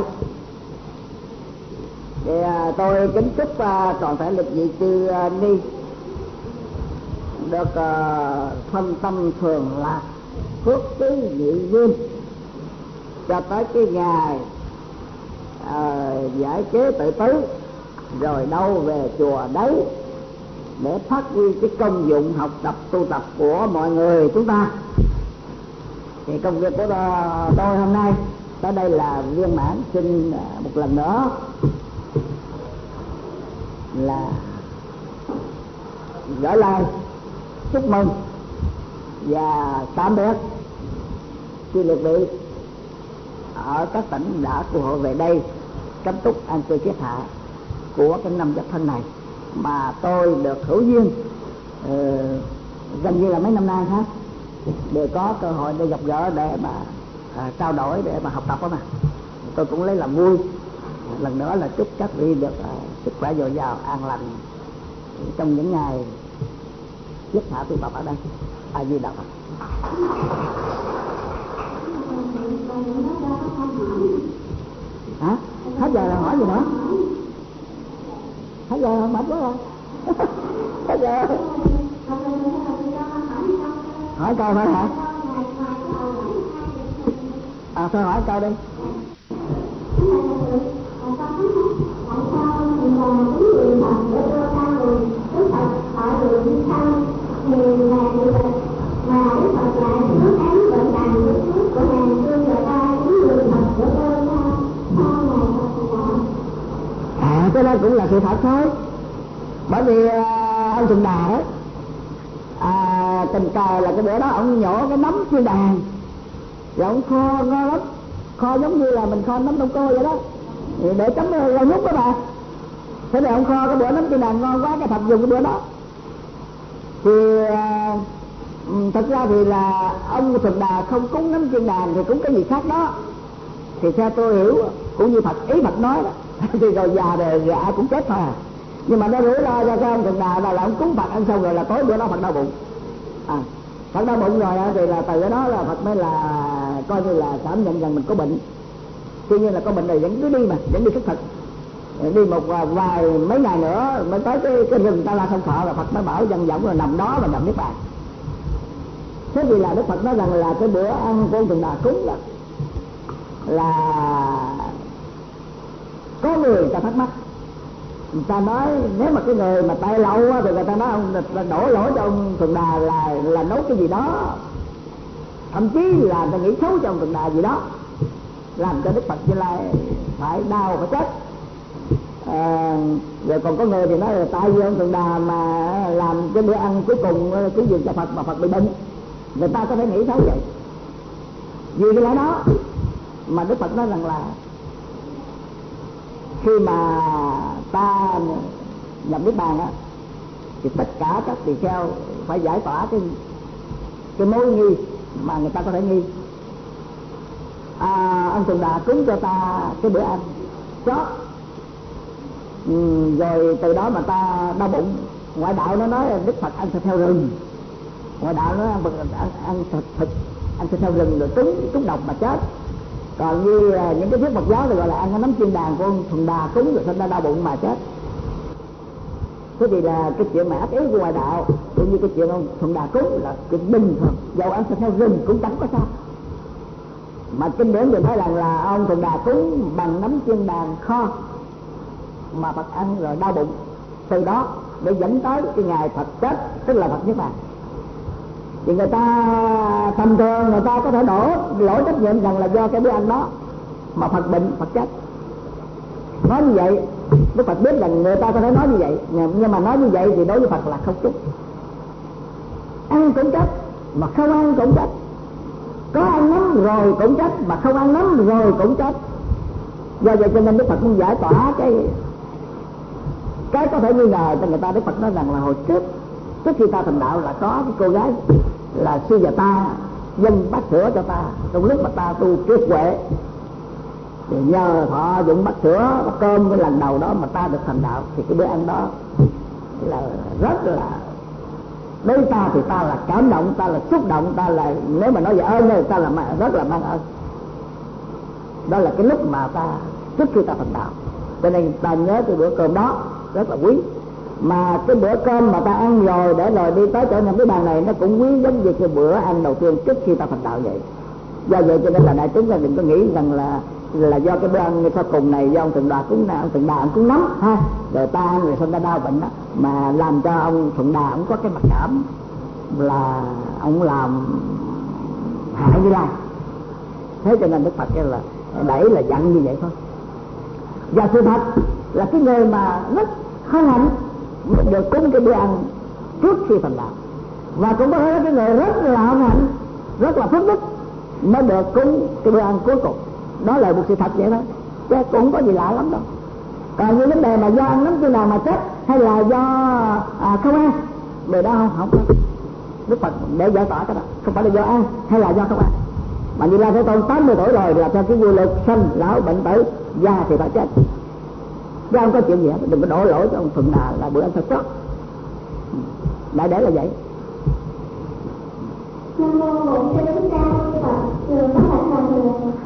thì à, tôi kính chúc à, toàn thể lực vị chư à, ni được à, phân tâm thường lạc, phước trí nhị duyên cho tới cái ngày à, giải chế tự tứ, rồi đâu về chùa đấy để phát huy cái công dụng học tập tu tập của mọi người chúng ta. Thì công việc của tôi hôm nay tới đây là viên mãn. Xin một lần nữa là gửi lời chúc mừng và tạm biệt chư liệt vị ở các tỉnh đã phù hộ về đây cấm túc an cư kiết hạ của cái năm Giáp Thân này, mà tôi được hữu duyên uh, gần như là mấy năm nay ha, đều có cơ hội để gặp gỡ, để mà uh, trao đổi, để mà học tập đó mà. Tôi cũng lấy làm vui. Lần nữa là chúc các vị được uh, sức khỏe dồi dào, an lành trong những ngày kiết hạ tu tập ở đây. A Di Đà Phật. Hả? Hết giờ là hỏi gì nữa? Hết giờ mệt quá rồi. Hết giờ. Hỏi câu thôi hả? À thôi hỏi câu đi. À cái đó cũng là sự thật thôi. Bởi vì à, ông Thượng Đà đó à, tình cờ là cái bữa đó ông nhổ cái nấm trên đàn rồi ông kho ngon lắm, kho giống như là mình kho nấm đông cô vậy đó, để chấm rau nhút đó bà. Thế thì ông kho cái bữa nấm trên đàn ngon quá, cái Phật dùng cái bữa đó. Thì à, thật ra thì là ông Thượng Đà không cúng nấm trên đàn thì cúng cái gì khác đó. Thì theo tôi hiểu cũng như Phật ý Phật nói đó thì rồi già rồi, rồi ai cũng chết thôi à. Nhưng mà nó rủi ro cho cái ông Thượng Đà là, là ông cúng Phật ăn xong rồi là tối bữa đó Phật đau bụng. À, Phật đau bụng rồi thì là từ cái đó là Phật mới là coi như là cảm nhận rằng mình có bệnh. Tuy nhiên là có bệnh này vẫn cứ đi mà, vẫn đi xuất thực. Đi một vài mấy ngày nữa mới tới cái, cái rừng Ta La Sông Thọ là Phật mới bảo dân dõng rồi nằm đó và nằm niết bàn. Thế vì là Đức Phật nói rằng là cái bữa ăn của ông Thượng Đà cúng đó là có người ta thắc mắc, người ta nói nếu mà cái người mà tay lâu thì người ta nói ông ta đổ lỗi cho ông Thượng Đà là là nấu cái gì đó, thậm chí là người ta nghĩ xấu cho ông Thượng Đà gì đó, làm cho Đức Phật Như Lai phải đau phải chết. À, rồi còn có người thì nói là tại vì ông Thượng Đà mà làm cái bữa ăn cuối cùng cái gì cho Phật mà Phật bị bệnh, người ta có thể nghĩ xấu vậy. Vì cái lẽ đó mà Đức Phật nói rằng là khi mà ta nhập niết bàn á thì tất cả các tỳ kheo phải giải tỏa cái cái mối nghi mà người ta có thể nghi. À, ông Thượng Đà cúng cho ta cái bữa ăn chót, ừ, rồi từ đó mà ta đau bụng. Ngoại đạo nó nói là Đức Phật ăn thịt heo rừng, ngoại đạo nó ăn ăn, ăn thịt thịt ăn thịt heo rừng rồi trúng trúng độc mà chết. Còn như những cái thuyết Phật giáo thì gọi là ăn cái nấm chiên đàn của ông Thượng Đà cúng rồi sinh ra đau bụng mà chết. Thế thì là cái chuyện mà ác ý của ngoại đạo cũng như cái chuyện ông Thượng Đà cúng là chuyện bình thường, dầu ăn thịt heo rừng cũng chẳng có sao. Mà kinh điển thì nói rằng là ông Thượng Đà cúng bằng nấm chiên đàn kho mà Phật ăn rồi đau bụng, từ đó để dẫn tới cái ngày Phật chết, tức là Phật niết bàn. Thì người ta tầm thường người ta có thể đổ lỗi trách nhiệm rằng là do cái bữa ăn đó mà Phật bệnh, Phật chết. Nói như vậy Đức Phật biết rằng người ta có thể nói như vậy, nhưng mà nói như vậy thì đối với Phật là không trúng. Ăn cũng trách mà không ăn cũng trách, có ăn nấm rồi cũng trách mà không ăn nấm rồi cũng trách. Do vậy cho nên Đức Phật muốn giải tỏa cái cái có thể nghi ngờ cho người ta. Đức Phật nói rằng là hồi trước trước khi ta thành đạo là có cái cô gái là sư già ta dâng bát sữa cho ta trong lúc mà ta tu kiết huệ, thì nhờ họ dụng bát sữa bát cơm cái lần đầu đó mà ta được thành đạo. Thì cái bữa ăn đó là rất là đối với ta thì ta là cảm động, ta là xúc động, ta là nếu mà nói về ơn thì ta là rất là mang ơn. Đó là cái lúc mà ta trước khi ta thành đạo, cho nên ta nhớ cái bữa cơm đó rất là quý. Mà cái bữa cơm mà ta ăn rồi để rồi đi tới chỗ nhập cái bàn này nó cũng quý giống như cái bữa ăn đầu tiên trước khi ta thành đạo vậy. Do vậy cho nên là đại chúng ta đừng có nghĩ rằng là là do cái bữa ăn sau cùng này do ông Thượng Đà cúng nào ông Thượng Đà ông cúng nấm ha, rồi ta ăn rồi xong ta đau bệnh đó, mà làm cho ông Thượng Đà ông có cái mặc cảm là ông làm hại Như Lai. Thế cho nên Đức Phật là đẩy là giận như vậy thôi. Và sự thật là cái người mà rất hân hạnh được cúng cái bữa ăn trước khi thành đạo, và cũng có cái người rất là hân hạnh, rất là phước đức mới được cúng cái bữa ăn cuối cùng. Đó là một sự thật vậy đó, chứ cũng không có gì lạ lắm đâu. Còn như vấn đề mà do ăn nấm chiên đàn mà chết hay là do à, không ăn, về đó không không có. Đức Phật để giải tỏa cái đó, không phải là do ăn hay là do không ăn, mà Như Lai Thế Tôn tám mươi tuổi rồi là theo cái quy luật sanh lão bệnh tử già thì phải chết, chứ không có chuyện gì hết. Đừng có đổ lỗi cho ông Thượng Đà là bữa ăn thật chót. Đại để là vậy. Nam mô Bổn Sư Thích Ca Mâu Ni Phật. Người nói lại là người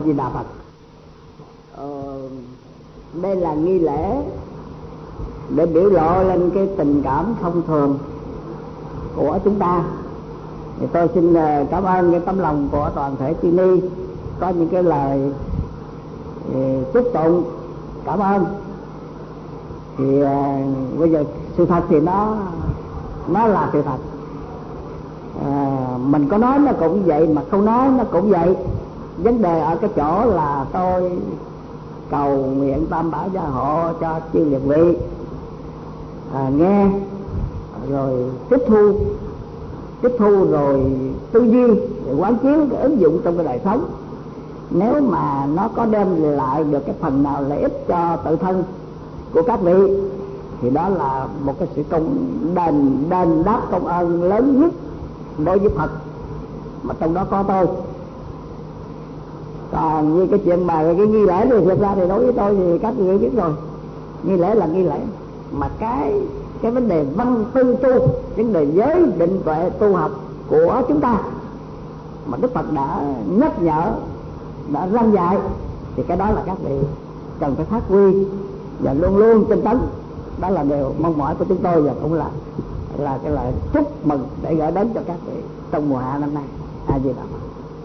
Di Đà Phật. Ờ, đây là nghi lễ để biểu lộ lên cái tình cảm thông thường của chúng ta. Thì tôi xin cảm ơn cái tấm lòng của toàn thể chư ni có những cái lời chúc tụng cảm ơn. Thì à, bây giờ sự thật thì nó nó là sự thật. À, mình có nói nó cũng vậy, mà không nói nó cũng vậy. Vấn đề ở cái chỗ là tôi cầu nguyện tam bảo gia hộ cho chư liệt vị à, nghe rồi tiếp thu tiếp thu rồi tư duy, rồi quán chiếu, cái ứng dụng trong cái đời sống. Nếu mà nó có đem lại được cái phần nào lợi ích cho tự thân của các vị thì đó là một cái sự công đền đền đáp công ơn lớn nhất đối với Phật, mà trong đó có tôi. Còn như cái chuyện mà cái nghi lễ thì thực ra thì đối với tôi thì các vị biết rồi, nghi lễ là nghi lễ, mà cái cái vấn đề văn tư tu, vấn đề giới định tuệ tu học của chúng ta mà Đức Phật đã nhắc nhở, đã răn dạy, thì cái đó là các vị cần phải phát huy và luôn luôn tinh tấn. Đó là điều mong mỏi của chúng tôi, và cũng là là cái lời chúc mừng để gửi đến cho các vị trong mùa hạ năm nay. A Di Đà Phật.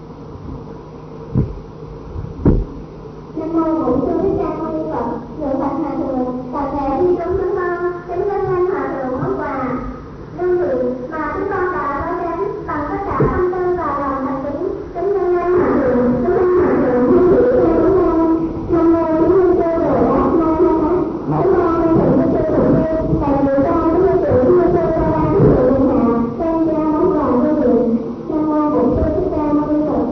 Nam mô Bổn Sư Thích Ca Mâu Ni Phật. Ngự Phật Hòa Thượng, toàn thể thi chúng chúng con kính dâng lên Hòa Thượng món quà lương thiện mà chúng con đã nói đến bằng tất cả tâm tư và lòng thành kính. Kính dâng lên Hòa Thượng, kính dâng Hòa Thượng thiên vị theo chúng con. Nam mô Kính Minh Sư Đồ Đát Na Na Ná. Nam mô Minh Thượng Minh Sư Thượng Sư. Thầy người ta kính Minh Thượng Minh Sư Đa Đa Kính Thượng Minh Hạ. Xem ra món quà lương thiện. Nam mô Bổn Sư Thích Ca Mâu Ni Phật.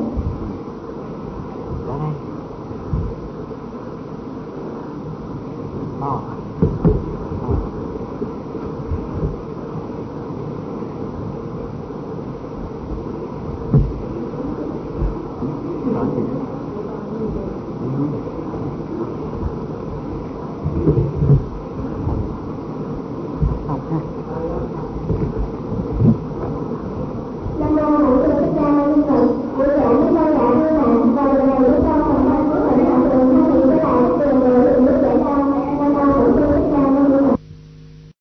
Oh.